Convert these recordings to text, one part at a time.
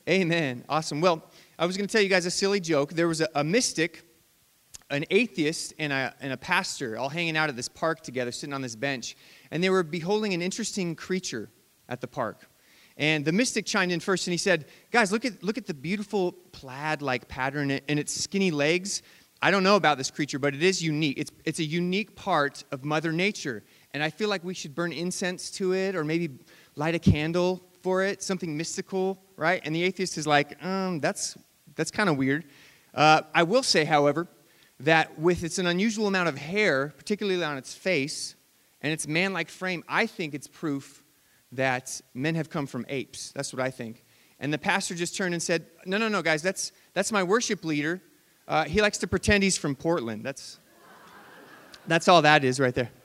Amen. Awesome. Well, I was going to tell you guys a silly joke. There was a mystic, an atheist, and a pastor all hanging out at this park together, sitting on this bench. And they were beholding an interesting creature at the park. And the mystic chimed in first, and he said, guys, look at the beautiful plaid-like pattern in its skinny legs. I don't know about this creature, but it is unique. It's a unique part of Mother Nature. And I feel like we should burn incense to it or maybe light a candle for it, something mystical, right? And the atheist is like, that's kind of weird. I will say, however, that with its an unusual amount of hair, particularly on its face, and its man-like frame, I think it's proof that men have come from apes. That's what I think. And the pastor just turned and said, no, guys, that's my worship leader. He likes to pretend he's from Portland. That's all that is right there.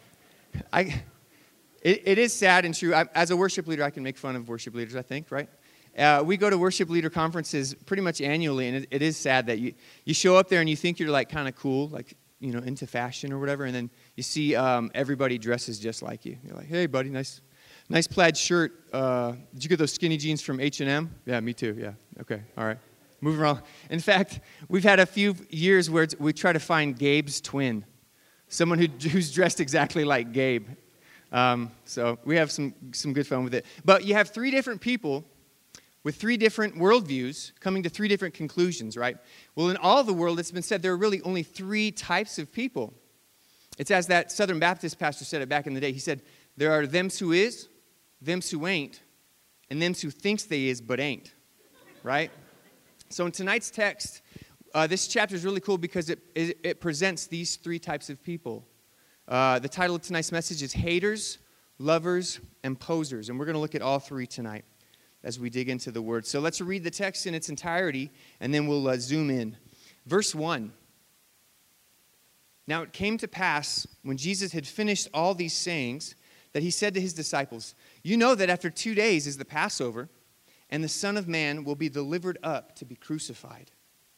It is sad and true. As a worship leader, I can make fun of worship leaders, I think, right? We go to worship leader conferences pretty much annually, and it is sad that you show up there and you think you're like kind of cool, like, into fashion or whatever, and then you see everybody dresses just like you. You're like, hey, buddy, nice plaid shirt. Did you get those skinny jeans from H&M? Yeah, me too. Yeah, okay, all right. Moving on. In fact, we've had a few years where we try to find Gabe's twin, someone who's dressed exactly like Gabe. So we have some good fun with it. But you have three different people with three different worldviews coming to three different conclusions, right? Well, in all the world, it's been said there are really only three types of people. It's as that Southern Baptist pastor said it back in the day. He said, there are thems who is, thems who ain't, and thems who thinks they is but ain't, right? So in tonight's text, this chapter is really cool because it presents these three types of people. The title of tonight's message is Haters, Lovers, and Posers. And we're going to look at all three tonight as we dig into the Word. So let's read the text in its entirety, and then we'll zoom in. Verse 1. Now it came to pass, when Jesus had finished all these sayings, that he said to his disciples, you know that after 2 days is the Passover, and the Son of Man will be delivered up to be crucified.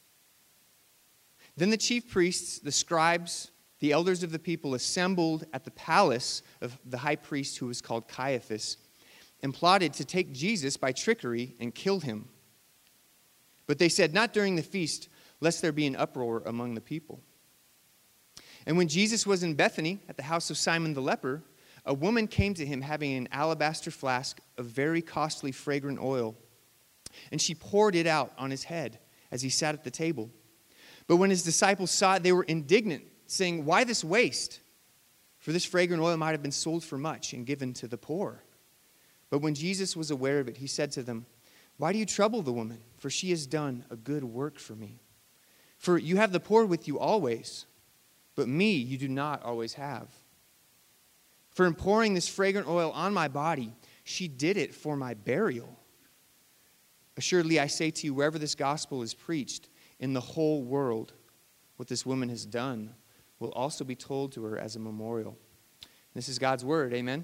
Then the chief priests, the scribes, the elders of the people assembled at the palace of the high priest who was called Caiaphas and plotted to take Jesus by trickery and kill him. But they said, not during the feast, lest there be an uproar among the people. And when Jesus was in Bethany at the house of Simon the leper, a woman came to him having an alabaster flask of very costly fragrant oil, and she poured it out on his head as he sat at the table. But when his disciples saw it, they were indignant, saying, why this waste? For this fragrant oil might have been sold for much and given to the poor. But when Jesus was aware of it, he said to them, why do you trouble the woman? For she has done a good work for me. For you have the poor with you always, but me you do not always have. For in pouring this fragrant oil on my body, she did it for my burial. Assuredly, I say to you, wherever this gospel is preached in the whole world, what this woman has done will also be told to her as a memorial. This is God's word, amen?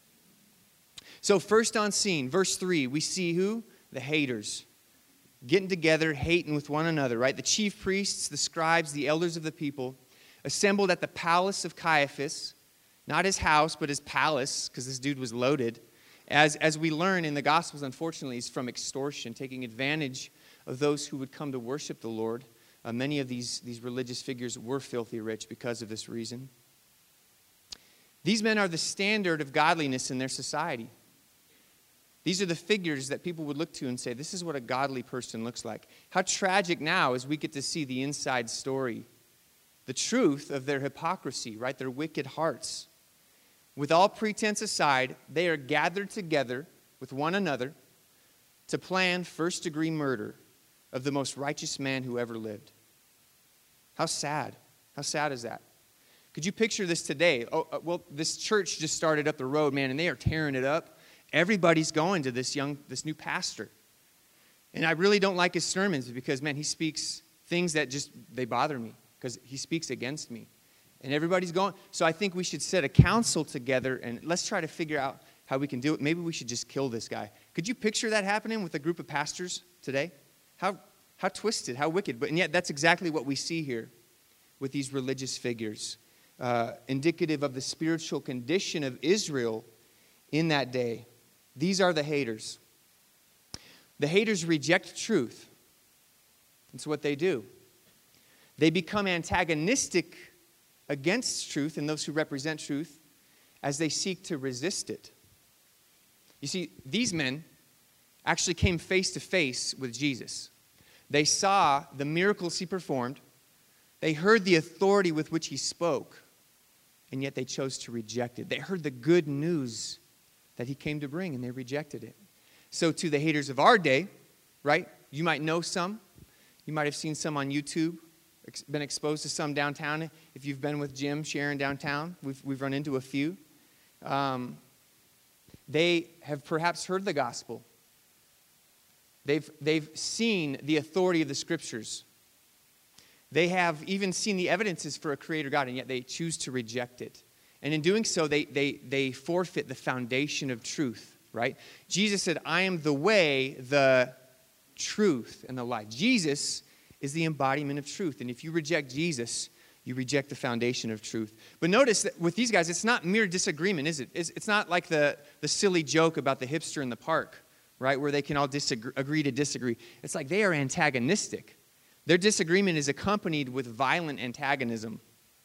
So first on scene, verse 3, we see who? The haters. Getting together, hating with one another, right? The chief priests, the scribes, the elders of the people, assembled at the palace of Caiaphas, not his house, but his palace, because this dude was loaded. As we learn in the Gospels, unfortunately, is from extortion, taking advantage of those who would come to worship the Lord. Many of these religious figures were filthy rich because of this reason. These men are the standard of godliness in their society. These are the figures that people would look to and say, this is what a godly person looks like. How tragic now as we get to see the inside story, the truth of their hypocrisy, right? Their wicked hearts. With all pretense aside, they are gathered together with one another to plan first-degree murder of the most righteous man who ever lived. How sad. How sad is that? Could you picture this today? Well, this church just started up the road, man, and they are tearing it up. Everybody's going to this new pastor. And I really don't like his sermons because, man, he speaks things that they bother me because he speaks against me. And everybody's going. So I think we should set a council together and let's try to figure out how we can do it. Maybe we should just kill this guy. Could you picture that happening with a group of pastors today? How twisted, how wicked. And yet that's exactly what we see here with these religious figures, indicative of the spiritual condition of Israel in that day. These are the haters. The haters reject truth. That's what they do. They become antagonistic against truth and those who represent truth as they seek to resist it. You see, these men actually came face to face with Jesus. They saw the miracles he performed. They heard the authority with which he spoke, and yet they chose to reject it. They heard the good news that he came to bring, and they rejected it. So to the haters of our day, right, you might know some. You might have seen some on YouTube, been exposed to some downtown. If you've been with Jim, Sharon downtown, we've run into a few. They have perhaps heard the gospel. They've seen the authority of the Scriptures. They have even seen the evidences for a creator God, and yet they choose to reject it. And in doing so, they forfeit the foundation of truth, right? Jesus said, I am the way, the truth, and the life. Jesus is the embodiment of truth. And if you reject Jesus, you reject the foundation of truth. But notice that with these guys, it's not mere disagreement, is it? It's not like the silly joke about the hipster in the park, right, where they can all agree to disagree. It's like they are antagonistic. Their disagreement is accompanied with violent antagonism.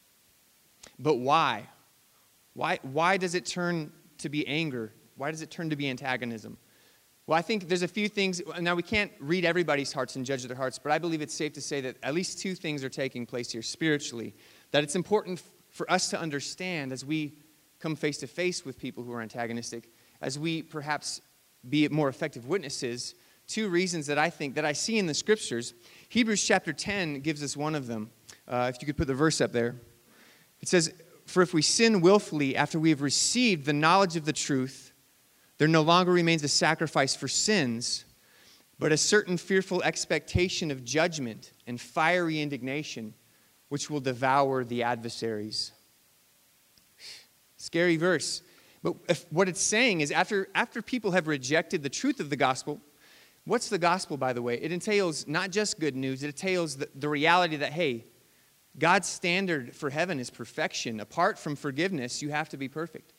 But why? Why does it turn to be anger? Why does it turn to be antagonism? Well, I think there's a few things. Now, we can't read everybody's hearts and judge their hearts, but I believe it's safe to say that at least two things are taking place here spiritually that it's important for us to understand as we come face to face with people who are antagonistic, as we perhaps be more effective witnesses. Two reasons that I think, that I see in the Scriptures. Hebrews chapter 10 gives us one of them. If you could put the verse up there. It says, for if we sin willfully after we have received the knowledge of the truth, there no longer remains a sacrifice for sins, but a certain fearful expectation of judgment and fiery indignation, which will devour the adversaries. Scary verse. But what it's saying is after people have rejected the truth of the gospel, what's the gospel, by the way? It entails not just good news. It entails the reality that, hey, God's standard for heaven is perfection. Apart from forgiveness, you have to be perfect.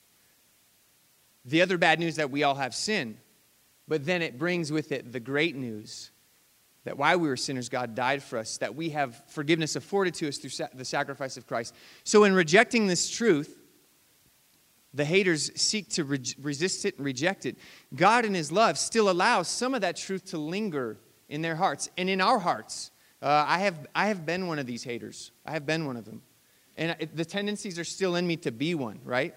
The other bad news that we all have sin. But then it brings with it the great news that while we were sinners, God died for us, that we have forgiveness afforded to us through the sacrifice of Christ. So in rejecting this truth, the haters seek to resist it and reject it. God in His love still allows some of that truth to linger in their hearts and in our hearts. I have been one of these haters. I have been one of them. And the tendencies are still in me to be one, right?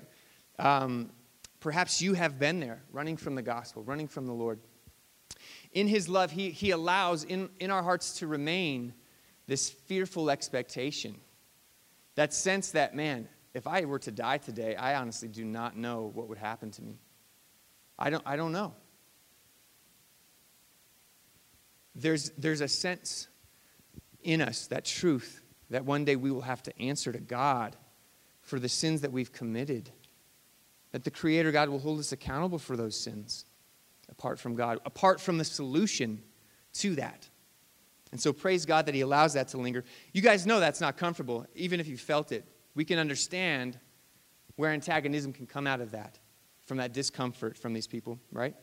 Perhaps you have been there, running from the gospel, running from the Lord. In His love, He allows in our hearts to remain this fearful expectation. That sense that, man, if I were to die today, I honestly do not know what would happen to me. I don't know. There's a sense in us, that truth, that one day we will have to answer to God for the sins that we've committed. That the Creator God will hold us accountable for those sins apart from God, apart from the solution to that. And so praise God that He allows that to linger. You guys know that's not comfortable, even if you felt it. We can understand where antagonism can come out of that, from that discomfort from these people, right?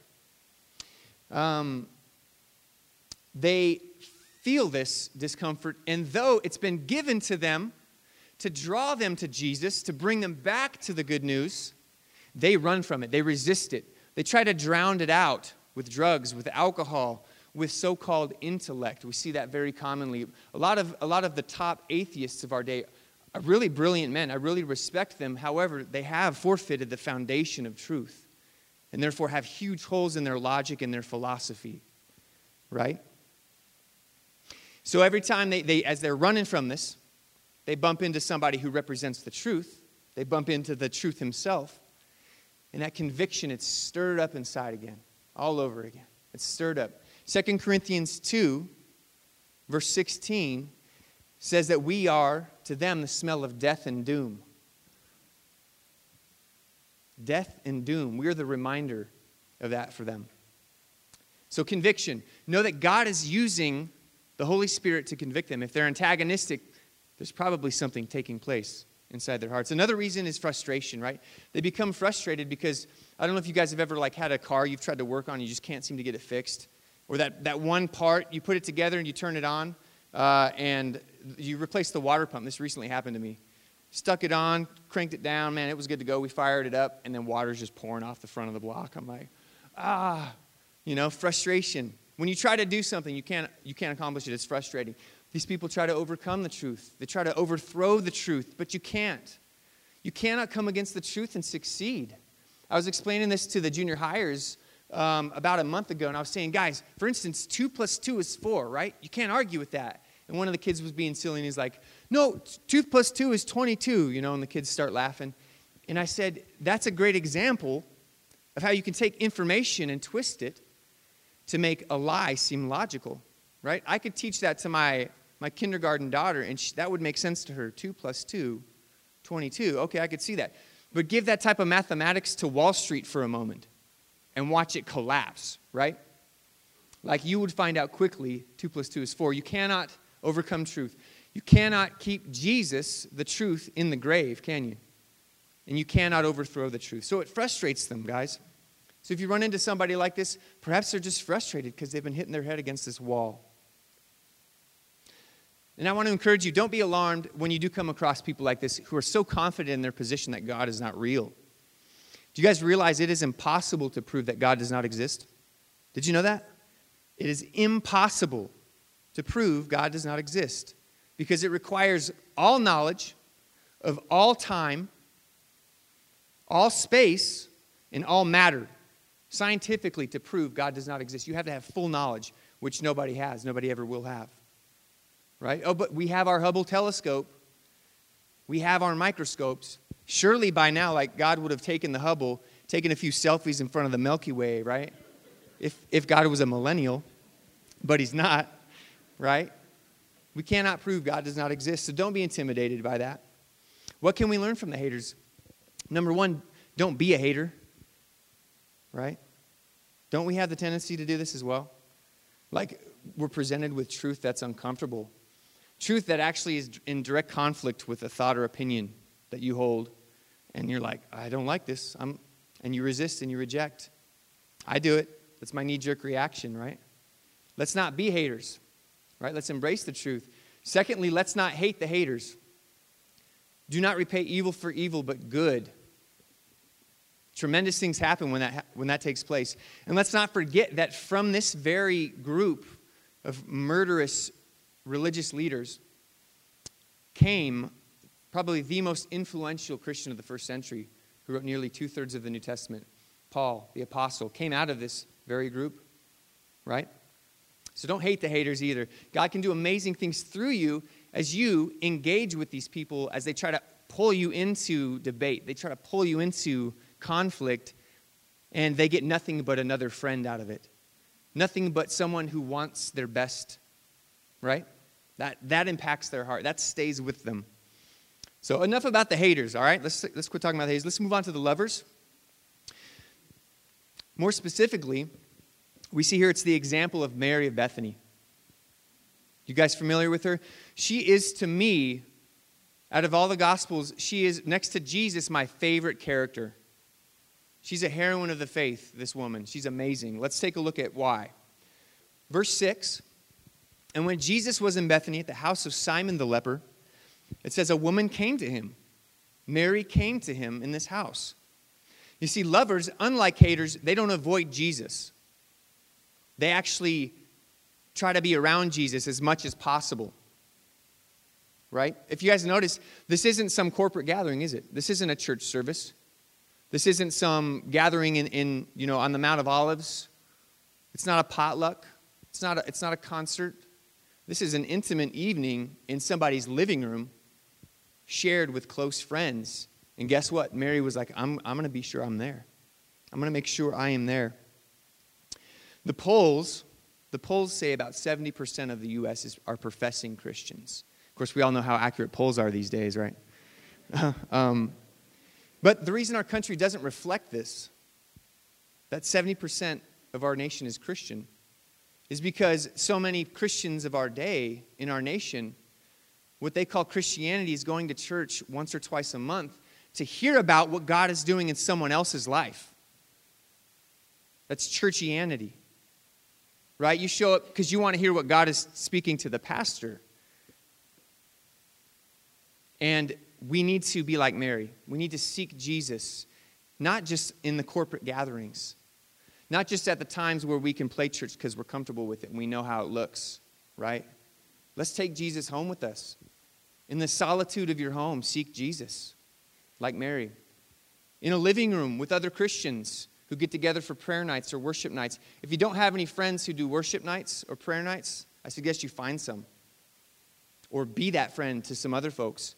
They feel this discomfort, and though it's been given to them to draw them to Jesus, to bring them back to the good news, they run from it. They resist it. They try to drown it out with drugs, with alcohol, with so-called intellect. We see that very commonly. A lot of the top atheists of our day are really brilliant men. I really respect them. However, they have forfeited the foundation of truth and therefore have huge holes in their logic and their philosophy, right? So every time they as they're running from this, they bump into somebody who represents the truth. They bump into the truth himself. And that conviction, it's stirred up inside again, all over again. It's stirred up. 2 Corinthians 2, verse 16, says that we are, to them, the smell of death and doom. Death and doom. We're the reminder of that for them. So conviction. Know that God is using the Holy Spirit to convict them. If they're antagonistic, there's probably something taking place inside their hearts. Another reason is frustration, right? They become frustrated because, I don't know if you guys have ever had a car you've tried to work on, you just can't seem to get it fixed. Or that one part, you put it together and you turn it on, and you replace the water pump. This recently happened to me. Stuck it on, cranked it down, man, it was good to go. We fired it up, and then water's just pouring off the front of the block. I'm like, frustration. When you try to do something, you can't accomplish it. It's frustrating. These people try to overcome the truth. They try to overthrow the truth, but you can't. You cannot come against the truth and succeed. I was explaining this to the junior hires about a month ago, and I was saying, guys, for instance, 2 + 2 is 4, right? You can't argue with that. And one of the kids was being silly, and he's like, no, 2 + 2 is 22, and the kids start laughing. And I said, that's a great example of how you can take information and twist it to make a lie seem logical, right? I could teach that to my kindergarten daughter, and that would make sense to her. 2 + 2, 22. Okay, I could see that. But give that type of mathematics to Wall Street for a moment and watch it collapse, right? Like you would find out quickly 2 + 2 is 4. You cannot overcome truth. You cannot keep Jesus, the truth, in the grave, can you? And you cannot overthrow the truth. So it frustrates them, guys. So if you run into somebody like this, perhaps they're just frustrated because they've been hitting their head against this wall. And I want to encourage you, don't be alarmed when you do come across people like this who are so confident in their position that God is not real. Do you guys realize it is impossible to prove that God does not exist? Did you know that? It is impossible to prove God does not exist because it requires all knowledge of all time, all space, and all matter scientifically to prove God does not exist. You have to have full knowledge, which nobody has, nobody ever will have. Right? Oh, but we have our Hubble telescope. We have our microscopes. Surely by now, like God would have taken the Hubble, taken a few selfies in front of the Milky Way, right? If God was a millennial, but he's not, right? We cannot prove God does not exist, so don't be intimidated by that. What can we learn from the haters? Number one, don't be a hater, right? Don't we have the tendency to do this as well? Like we're presented with truth that's uncomfortable. Truth that actually is in direct conflict with a thought or opinion that you hold. And you're like, I don't like this. And you resist and you reject. I do it. That's my knee-jerk reaction, right? Let's not be haters, right? Let's embrace the truth. Secondly, let's not hate the haters. Do not repay evil for evil, but good. Tremendous things happen when that takes place. And let's not forget that from this very group of murderous religious leaders came probably the most influential Christian of the first century who wrote nearly 2/3 of the New Testament. Paul, the apostle, came out of this very group, right? So don't hate the haters either. God can do amazing things through you as you engage with these people as they try to pull you into debate. They try to pull you into conflict, and they get nothing but another friend out of it. Nothing but someone who wants their best, right? That impacts their heart. That stays with them. So enough about the haters, all right? Let's quit talking about the haters. Let's move on to the lovers. More specifically, we see here it's the example of Mary of Bethany. You guys familiar with her? She is, to me, out of all the Gospels, she is, next to Jesus, my favorite character. She's a heroine of the faith, this woman. She's amazing. Let's take a look at why. Verse 6, and when Jesus was in Bethany at the house of Simon the leper, it says a woman came to him. Mary came to him in this house. You see, lovers, unlike haters, they don't avoid Jesus. They actually try to be around Jesus as much as possible. Right? If you guys notice, this isn't some corporate gathering, is it? This isn't a church service. This isn't some gathering in on the Mount of Olives. It's not a potluck. It's not a concert. This is an intimate evening in somebody's living room, shared with close friends. And guess what? Mary was like, I'm going to be sure I'm there. I'm going to make sure I am there. The polls say about 70% of the U.S. are professing Christians. Of course, we all know how accurate polls are these days, right? But the reason our country doesn't reflect this, that 70% of our nation is Christian, is because so many Christians of our day in our nation, what they call Christianity is going to church once or twice a month to hear about what God is doing in someone else's life. That's churchianity. right? You show up because you want to hear what God is speaking to the pastor. And we need to be like Mary. We need to seek Jesus, not just in the corporate gatherings, not just at the times where we can play church because we're comfortable with it and we know how it looks, right? Let's take Jesus home with us. In the solitude of your home, seek Jesus, like Mary. In a living room with other Christians who get together for prayer nights or worship nights. If you don't have any friends who do worship nights or prayer nights, I suggest you find some. Or be that friend to some other folks.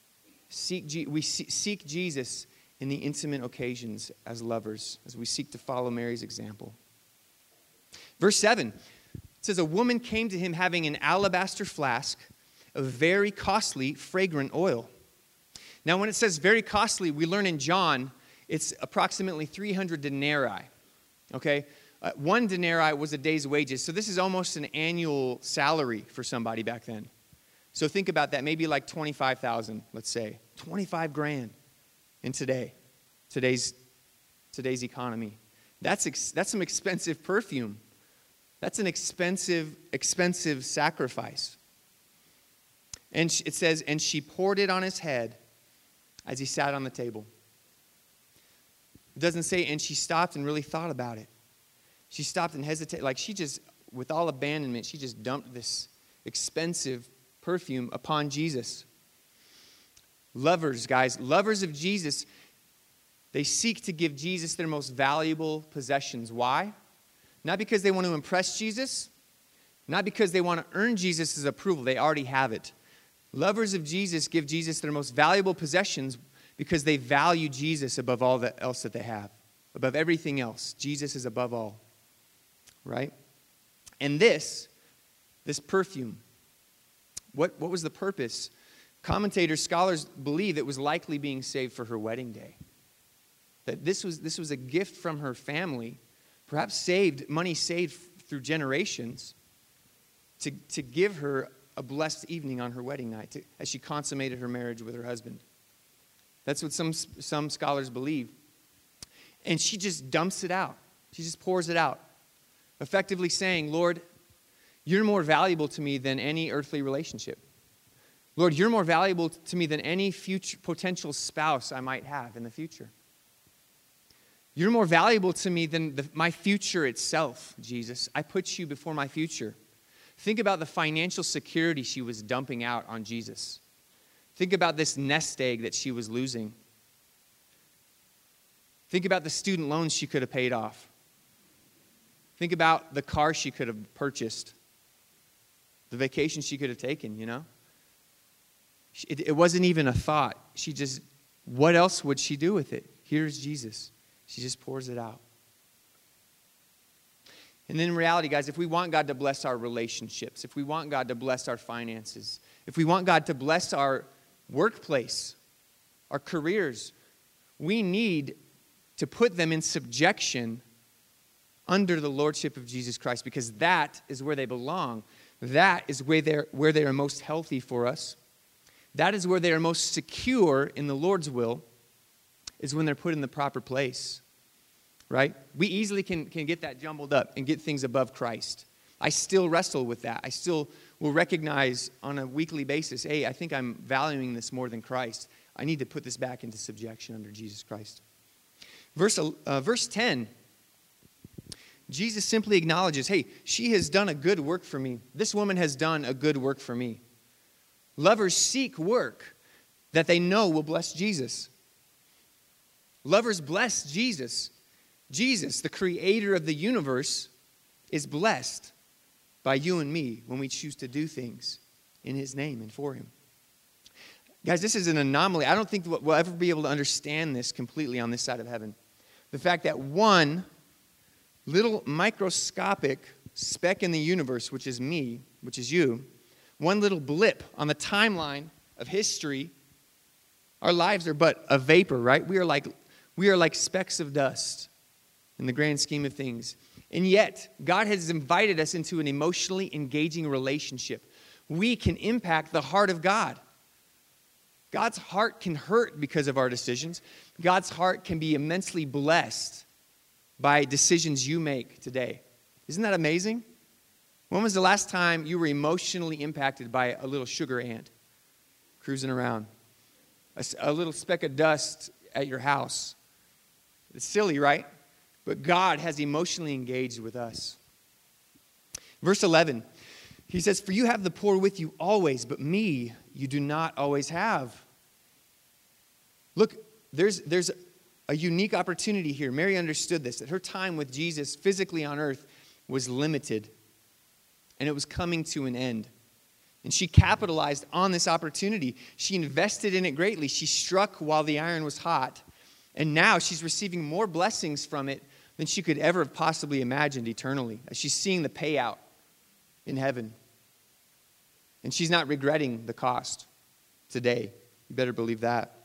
We seek Jesus in the intimate occasions as lovers, as we seek to follow Mary's example. Verse 7, it says, a woman came to him having an alabaster flask of very costly, fragrant oil. Now, when it says very costly, we learn in John, it's approximately 300 denarii, okay? 1 denarii was a day's wages, so this is almost an annual salary for somebody back then. So think about that, maybe like 25,000, let's say. 25 grand in today's economy. That's some expensive perfume. That's an expensive sacrifice. And it says, and she poured it on his head as he sat on the table. It doesn't say, and she stopped and really thought about it. She stopped and hesitated. Like she just, with all abandonment, she just dumped this expensive perfume upon Jesus. Lovers, guys, lovers of Jesus, they seek to give Jesus their most valuable possessions. Why? Not because they want to impress Jesus, not because they want to earn Jesus' approval. They already have it. Lovers of Jesus give Jesus their most valuable possessions because they value Jesus above all else that they have. Above everything else. Jesus is above all. Right? And this perfume, what was the purpose? Commentators, scholars believe it was likely being saved for her wedding day. That this was a gift from her family, perhaps money saved through generations, to give her a blessed evening on her wedding night, as she consummated her marriage with her husband. That's what some scholars believe. And she just dumps it out. She just pours it out, effectively saying, Lord, you're more valuable to me than any earthly relationship. Lord, you're more valuable to me than any future potential spouse I might have in the future. You're more valuable to me than my future itself, Jesus. I put you before my future. Think about the financial security she was dumping out on Jesus. Think about this nest egg that she was losing. Think about the student loans she could have paid off. Think about the car she could have purchased. The vacation she could have taken, you know? It wasn't even a thought. What else would she do with it? Here's Jesus. She just pours it out. And then in reality, guys, if we want God to bless our relationships, if we want God to bless our finances, if we want God to bless our workplace, our careers, we need to put them in subjection under the lordship of Jesus Christ, because that is where they belong. That is where they are most healthy for us. That is where they are most secure in the Lord's will, is when they're put in the proper place, right? We easily can get that jumbled up and get things above Christ. I still wrestle with that. I still will recognize on a weekly basis, hey, I think I'm valuing this more than Christ. I need to put this back into subjection under Jesus Christ. Verse 10, Jesus simply acknowledges, hey, she has done a good work for me. This woman has done a good work for me. Lovers seek work that they know will bless Jesus. Lovers bless Jesus. Jesus, the creator of the universe, is blessed by you and me when we choose to do things in his name and for him. Guys, this is an anomaly. I don't think we'll ever be able to understand this completely on this side of heaven. The fact that one little microscopic speck in the universe, which is me, which is you, one little blip on the timeline of history, our lives are but a vapor, right? We are like specks of dust in the grand scheme of things. And yet, God has invited us into an emotionally engaging relationship. We can impact the heart of God. God's heart can hurt because of our decisions. God's heart can be immensely blessed by decisions you make today. Isn't that amazing? When was the last time you were emotionally impacted by a little sugar ant cruising around? A little speck of dust at your house. It's silly, right? But God has emotionally engaged with us. Verse 11, he says, "For you have the poor with you always, but me you do not always have." Look, there's a unique opportunity here. Mary understood this, that her time with Jesus physically on earth was limited, and it was coming to an end. And she capitalized on this opportunity. She invested in it greatly. She struck while the iron was hot, and now she's receiving more blessings from it than she could ever have possibly imagined eternally, as she's seeing the payout in heaven. And she's not regretting the cost today. You better believe that.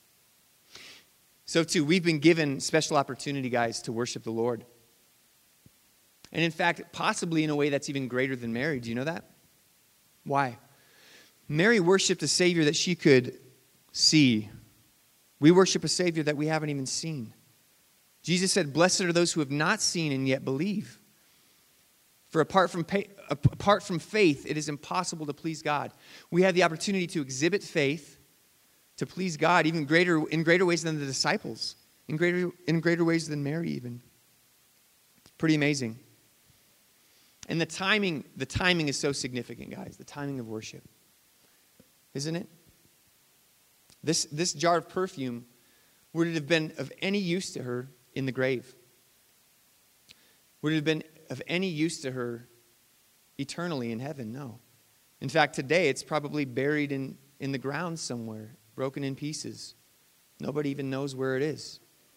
So too, we've been given special opportunity, guys, to worship the Lord. And in fact, possibly in a way that's even greater than Mary. Do you know that? Why? Mary worshiped a Savior that she could see. We worship a Savior that we haven't even seen. Jesus said, "Blessed are those who have not seen and yet believe." For apart from faith, it is impossible to please God. We have the opportunity to exhibit faith to please God in greater ways than the disciples, in greater ways than Mary even. Pretty amazing. And the timing is so significant, guys. The timing of worship, isn't it? This jar of perfume, would it have been of any use to her in the grave? Would it have been of any use to her eternally in heaven? No. In fact, today it's probably buried in the ground somewhere, broken in pieces. Nobody even knows where it is.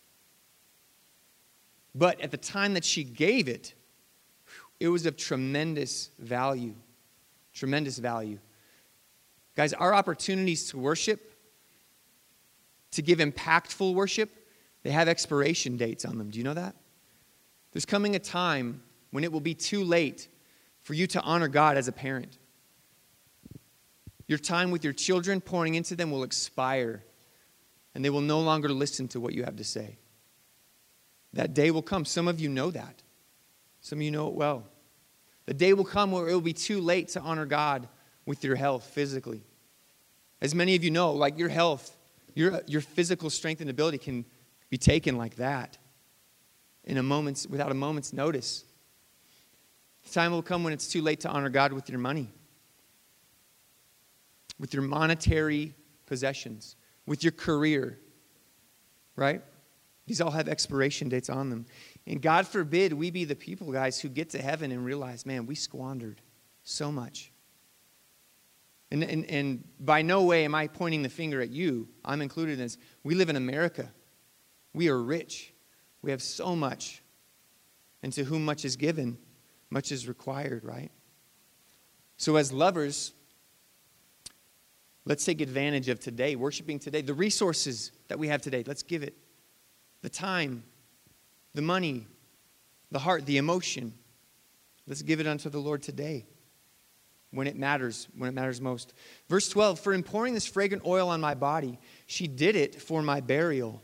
But at the time that she gave it, it was of tremendous value. Tremendous value. Guys, our opportunities to worship, to give impactful worship, they have expiration dates on them. Do you know that? There's coming a time when it will be too late for you to honor God as a parent. Your time with your children, pouring into them, will expire, and they will no longer listen to what you have to say. That day will come. Some of you know that. Some of you know it well. The day will come where it will be too late to honor God with your health physically. As many of you know, like your health, your physical strength and ability can be taken like that without a moment's notice. The time will come when it's too late to honor God with your money, with your monetary possessions, with your career, right? These all have expiration dates on them. And God forbid we be the people, guys, who get to heaven and realize, man, we squandered so much. And by no way am I pointing the finger at you. I'm included in this. We live in America. We are rich. We have so much. And to whom much is given, much is required, right? So as lovers, let's take advantage of today, worshiping today. The resources that we have today, let's give it. The time, the money, the heart, the emotion. Let's give it unto the Lord today when it matters most. Verse 12, "For in pouring this fragrant oil on my body, she did it for my burial."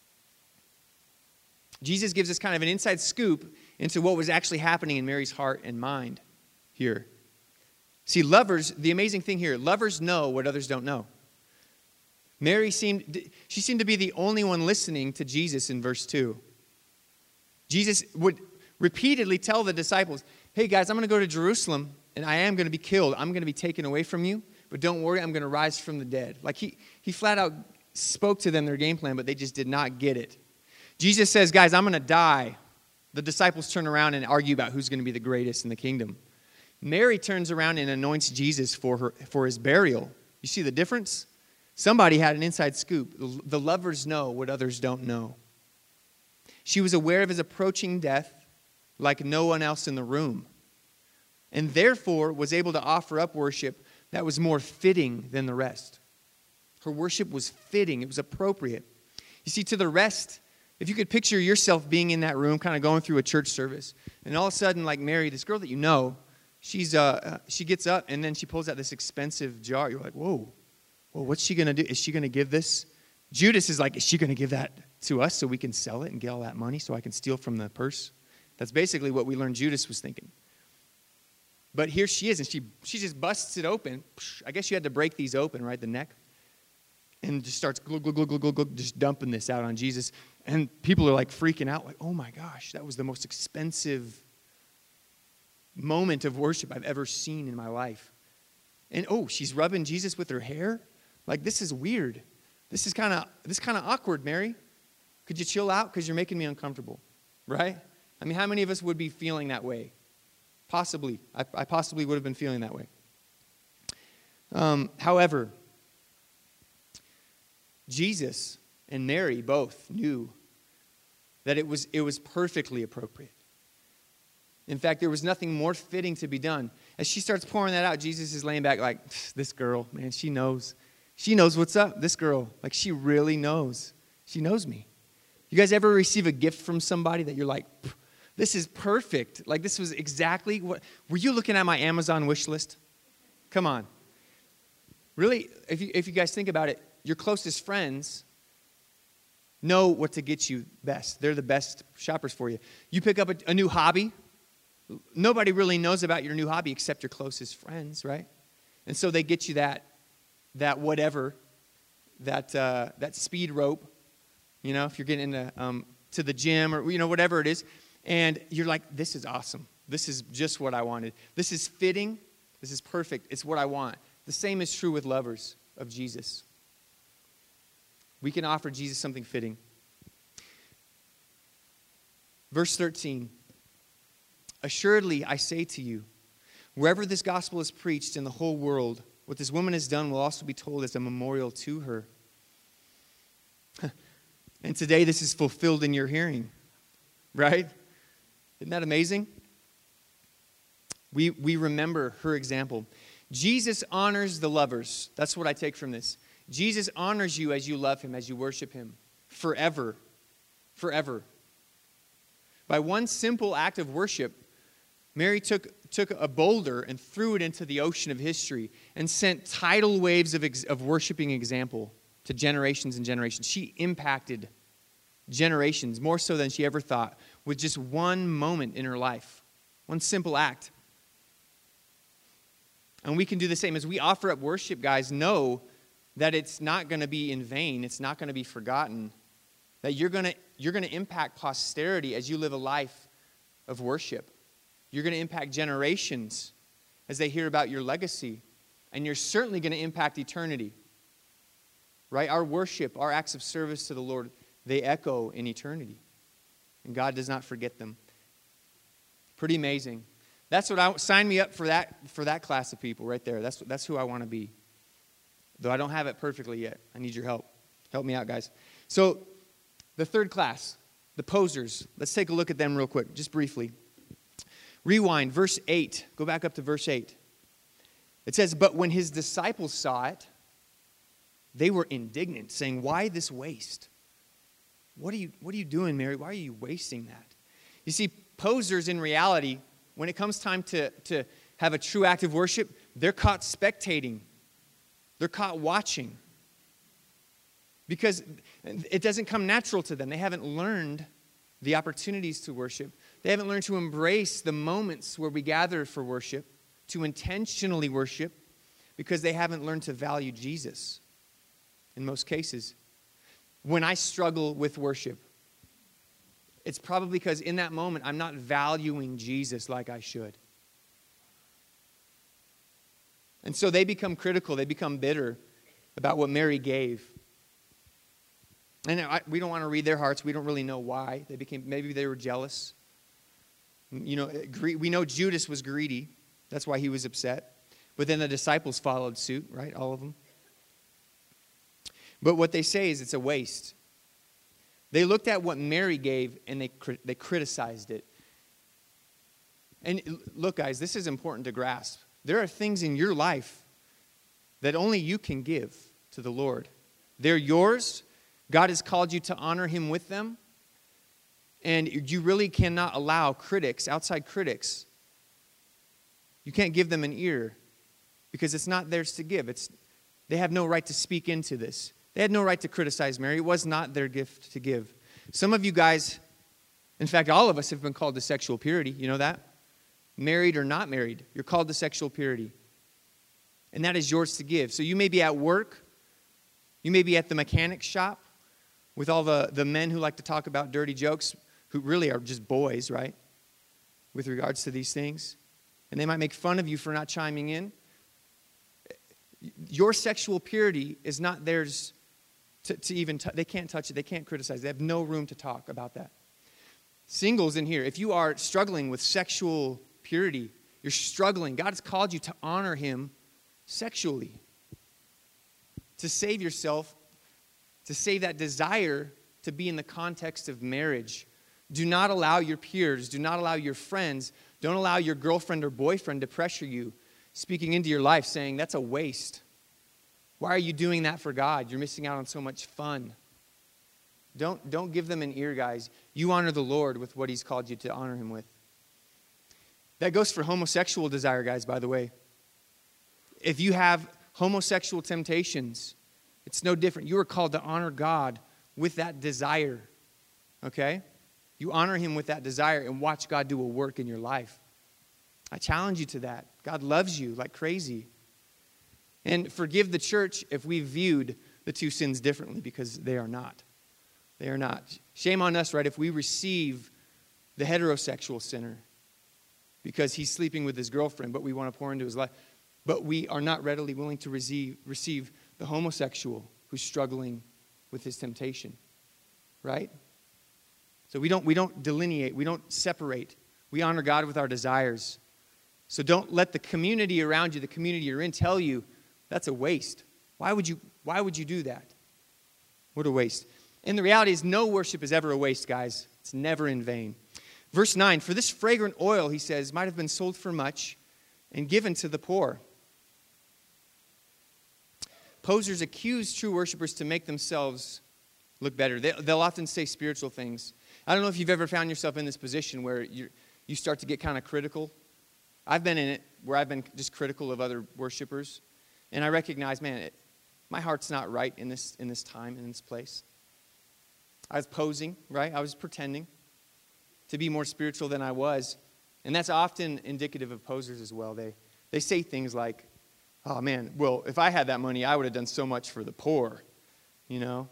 Jesus gives us kind of an inside scoop into what was actually happening in Mary's heart and mind here. See, lovers, the amazing thing here, lovers know what others don't know. Mary seemed to be the only one listening to Jesus in verse 2. Jesus would repeatedly tell the disciples, "Hey guys, I'm going to go to Jerusalem and I am going to be killed. I'm going to be taken away from you, but don't worry, I'm going to rise from the dead." Like he flat out spoke to them their game plan, but they just did not get it. Jesus says, "Guys, I'm going to die." The disciples turn around and argue about who's going to be the greatest in the kingdom. Mary turns around and anoints Jesus for his burial. You see the difference? Somebody had an inside scoop. The lovers know what others don't know. She was aware of his approaching death like no one else in the room, and therefore was able to offer up worship that was more fitting than the rest. Her worship was fitting. It was appropriate. You see, to the rest, if you could picture yourself being in that room, kind of going through a church service, and all of a sudden, like Mary, this girl that you know, she gets up and then she pulls out this expensive jar. You're like, whoa, what's she going to do? Is she going to give this? Judas is like, is she going to give that to us so we can sell it and get all that money so I can steal from the purse? That's basically what we learned Judas was thinking. But here she is, and she just busts it open. I guess you had to break these open, right, the neck. And just starts glug, glug, glug, glug, glug, glug, just dumping this out on Jesus. And people are like freaking out, like, oh my gosh, that was the most expensive moment of worship I've ever seen in my life. And she's rubbing Jesus with her hair? Like, this is weird. This is kind of awkward, Mary. Could you chill out? Because you're making me uncomfortable, right? I mean, how many of us would be feeling that way? Possibly. I possibly would have been feeling that way. However, Jesus and Mary both knew that it was perfectly appropriate. In fact, there was nothing more fitting to be done. As she starts pouring that out, Jesus is laying back like, this girl, man, she knows. She knows what's up, this girl. Like, she really knows. She knows me. You guys ever receive a gift from somebody that you're like, this is perfect. Like, this was exactly what... Were you looking at my Amazon wish list? Come on. Really, if you guys think about it, your closest friends know what to get you best. They're the best shoppers for you. You pick up a new hobby. Nobody really knows about your new hobby except your closest friends, right? And so they get you that whatever, that speed rope, you know, if you're getting into to the gym or, you know, whatever it is. And you're like, this is awesome. This is just what I wanted. This is fitting. This is perfect. It's what I want. The same is true with lovers of Jesus. We can offer Jesus something fitting. Verse 13. Assuredly, I say to you, wherever this gospel is preached in the whole world, what this woman has done will also be told as a memorial to her. And today this is fulfilled in your hearing. Right? Isn't that amazing? We remember her example. Jesus honors the lovers. That's what I take from this. Jesus honors you as you love him, as you worship him. Forever. Forever. By one simple act of worship, Mary took a boulder and threw it into the ocean of history and sent tidal waves of worshiping example to generations and generations. She impacted generations more so than she ever thought with just one moment in her life, one simple act. And we can do the same. As we offer up worship, guys, know that it's not going to be in vain. It's not going to be forgotten. That you're going to impact posterity as you live a life of worship. You're going to impact generations as they hear about your legacy. And you're certainly going to impact eternity. Right? Our worship, our acts of service to the Lord, they echo in eternity. And God does not forget them. Pretty amazing. That's what sign me up for that class of people right there. That's who I want to be. Though I don't have it perfectly yet. I need your help. Help me out, guys. So, the third class, the posers. Let's take a look at them real quick, just briefly. Rewind, verse 8. Go back up to verse 8. It says, but when his disciples saw it, they were indignant, saying, why this waste? What are you doing, Mary? Why are you wasting that? You see, posers in reality, when it comes time to have a true act of worship, they're caught spectating. They're caught watching. Because it doesn't come natural to them. They haven't learned the opportunities to worship. They haven't learned to embrace the moments where we gather for worship, to intentionally worship, because they haven't learned to value Jesus in most cases. When I struggle with worship, it's probably because in that moment I'm not valuing Jesus like I should. And so they become critical, they become bitter about what Mary gave. And we don't want to read their hearts. We don't really know why. Maybe they were jealous. You know, we know Judas was greedy. That's why he was upset. But then the disciples followed suit, right? All of them. But what they say is it's a waste. They looked at what Mary gave and they criticized it. And look, guys, this is important to grasp. There are things in your life that only you can give to the Lord. They're yours. God has called you to honor him with them. And you really cannot allow critics, outside critics, you can't give them an ear because it's not theirs to give. They have no right to speak into this. They had no right to criticize Mary. It was not their gift to give. Some of you guys, in fact, all of us have been called to sexual purity. You know that? married or not married. You're called to sexual purity. And that is yours to give. So you may be at work. You may be at the mechanic shop with all the men who like to talk about dirty jokes, who really are just boys, right? With regards to these things. And they might make fun of you for not chiming in. Your sexual purity is not theirs to even touch. They can't touch it. They can't criticize. They have no room to talk about that. Singles in here, if you are struggling with sexual purity, you're struggling. God has called you to honor him sexually. To save yourself, to save that desire to be in the context of marriage. Do not allow your peers, do not allow your friends, don't allow your girlfriend or boyfriend to pressure you, speaking into your life saying, that's a waste. Why are you doing that for God? You're missing out on so much fun. Don't give them an ear, guys. You honor the Lord with what he's called you to honor him with. That goes for homosexual desire, guys, by the way. If you have homosexual temptations, it's no different. You are called to honor God with that desire, okay? You honor him with that desire and watch God do a work in your life. I challenge you to that. God loves you like crazy. And forgive the church if we viewed the two sins differently, because they are not. They are not. Shame on us, right, if we receive the heterosexual sinner because he's sleeping with his girlfriend, but we want to pour into his life. But we are not readily willing to receive the homosexual who's struggling with his temptation, right? So we don't delineate, we don't separate. We honor God with our desires. So don't let the community around you, the community you're in, tell you that's a waste. Why would you do that? What a waste. And the reality is no worship is ever a waste, guys. It's never in vain. Verse 9, for this fragrant oil, he says, might have been sold for much and given to the poor. Posers accuse true worshipers to make themselves look better. They'll often say spiritual things. I don't know if you've ever found yourself in this position where you start to get kind of critical. I've been in it where I've been just critical of other worshipers. And I recognize, man, my heart's not right in this time, in this place. I was posing, right? I was pretending to be more spiritual than I was. And that's often indicative of posers as well. They say things like, oh man, well, if I had that money, I would have done so much for the poor, you know?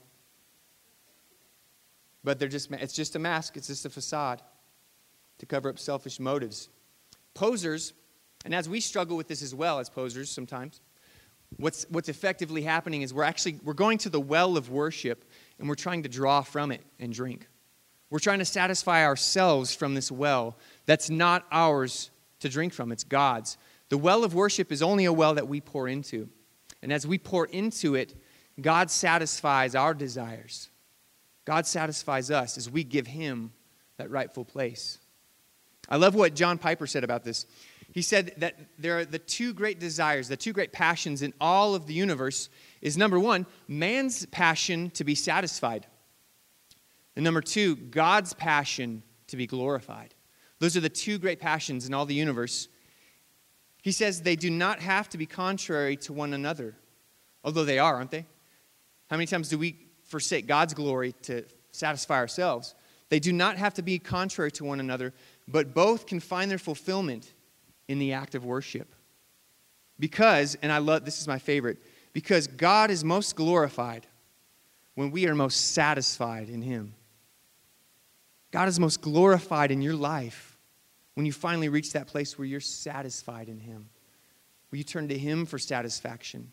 But it's just a mask. It's just a facade to cover up selfish motives. Posers, and as we struggle with this as well as posers sometimes, what's effectively happening is we're going to the well of worship and we're trying to draw from it and drink. We're trying to satisfy ourselves from this well that's not ours to drink from. It's God's. The well of worship is only a well that we pour into. And as we pour into it, God satisfies our desires. God satisfies us as we give him that rightful place. I love what John Piper said about this. He said that there are the two great desires, the two great passions in all of the universe is, number one, man's passion to be satisfied. And number two, God's passion to be glorified. Those are the two great passions in all the universe. He says they do not have to be contrary to one another, although they are, aren't they? How many times do we forsake God's glory to satisfy ourselves? They do not have to be contrary to one another, but both can find their fulfillment in the act of worship. Because, and I love, this is my favorite, because God is most glorified when we are most satisfied in him. God is most glorified in your life when you finally reach that place where you're satisfied in him, where you turn to him for satisfaction.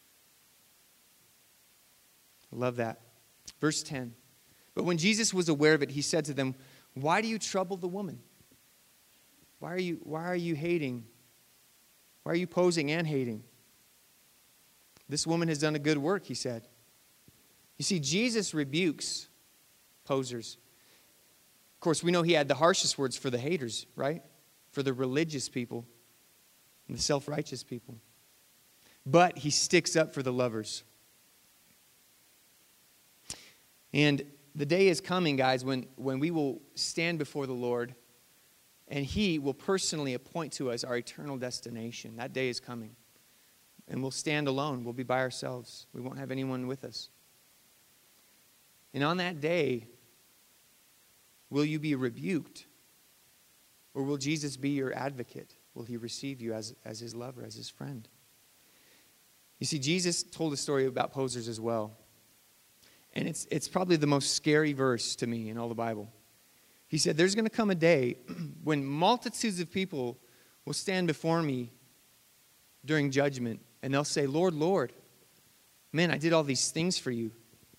I love that. Verse 10. But when Jesus was aware of it, he said to them, why do you trouble the woman? Why are you hating? Why are you posing and hating? This woman has done a good work, he said. You see, Jesus rebukes posers. Of course, we know he had the harshest words for the haters, right? For the religious people and the self-righteous people. But he sticks up for the lovers. And the day is coming, guys, when we will stand before the Lord and he will personally appoint to us our eternal destination. That day is coming. And we'll stand alone. We'll be by ourselves. We won't have anyone with us. And on that day, will you be rebuked Or will Jesus be your advocate? Will he receive you as his lover, as his friend? You see, Jesus told a story about posers as well. And it's probably the most scary verse to me in all the Bible. He said, there's going to come a day when multitudes of people will stand before me during judgment, and they'll say, Lord, Lord, man, I did all these things for you.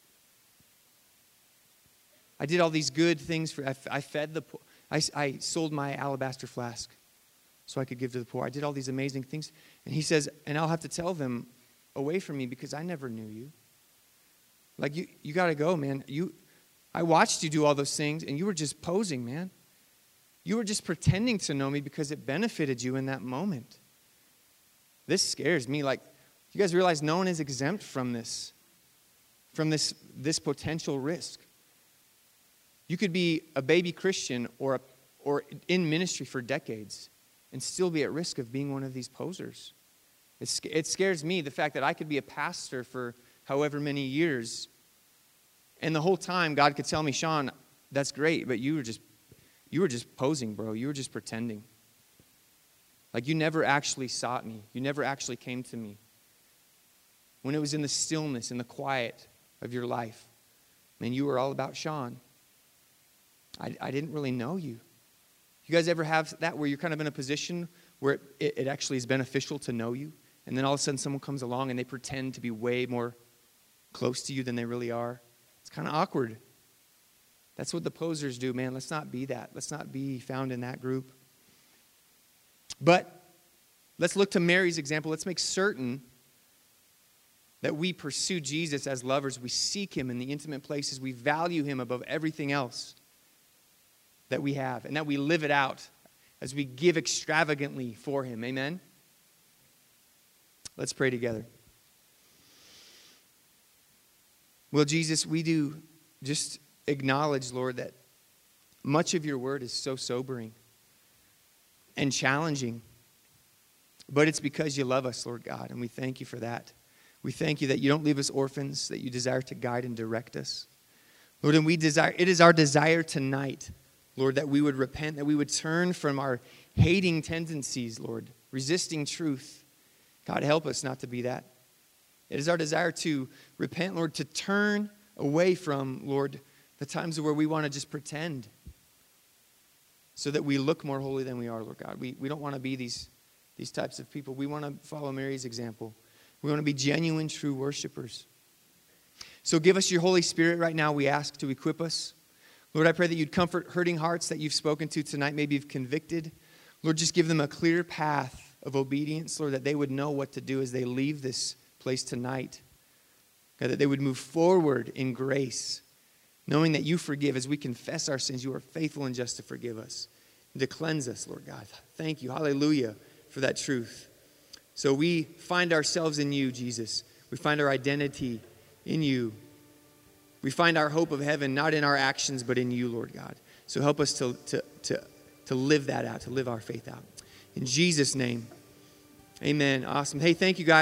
I did all these good things for you. I fed the poor. I sold my alabaster flask so I could give to the poor. I did all these amazing things. And he says, and I'll have to tell them, away from me, because I never knew you. Like, you got to go, man. I watched you do all those things, and you were just posing, man. You were just pretending to know me because it benefited you in that moment. This scares me. Like, you guys realize no one is exempt from this potential risk. You could be a baby Christian or in ministry for decades and still be at risk of being one of these posers. It scares me, the fact that I could be a pastor for however many years, and the whole time God could tell me, Sean, that's great, but you were just posing, bro. You were just pretending. Like, you never actually sought me. You never actually came to me. When it was in the stillness, in the quiet of your life, man, you were all about Sean. I didn't really know you. You guys ever have that where you're kind of in a position where it actually is beneficial to know you, and then all of a sudden someone comes along and they pretend to be way more close to you than they really are? It's kind of awkward. That's what the posers do, man. Let's not be that. Let's not be found in that group. But let's look to Mary's example. Let's make certain that we pursue Jesus as lovers. We seek him in the intimate places. We value him above everything else that we have, and that we live it out as we give extravagantly for him. Amen? Let's pray together. Well, Jesus, we do just acknowledge, Lord, that much of your word is so sobering and challenging, but it's because you love us, Lord God, and we thank you for that. We thank you that you don't leave us orphans, that you desire to guide and direct us. Lord, and it is our desire tonight, Lord, that we would repent, that we would turn from our hating tendencies, Lord, resisting truth. God, help us not to be that. It is our desire to repent, Lord, to turn away from, Lord, the times where we want to just pretend so that we look more holy than we are, Lord God. We don't want to be these types of people. We want to follow Mary's example. We want to be genuine, true worshipers. So give us your Holy Spirit right now, we ask, to equip us. Lord, I pray that you'd comfort hurting hearts that you've spoken to tonight, maybe you've convicted. Lord, just give them a clear path of obedience, Lord, that they would know what to do as they leave this place tonight. God, that they would move forward in grace, knowing that you forgive. As we confess our sins, you are faithful and just to forgive us and to cleanse us, Lord God. Thank you, hallelujah, for that truth. So we find ourselves in you, Jesus. We find our identity in you. We find our hope of heaven not in our actions, but in you, Lord God. So help us to live that out, to live our faith out. In Jesus' name, amen. Awesome. Hey, thank you, guys.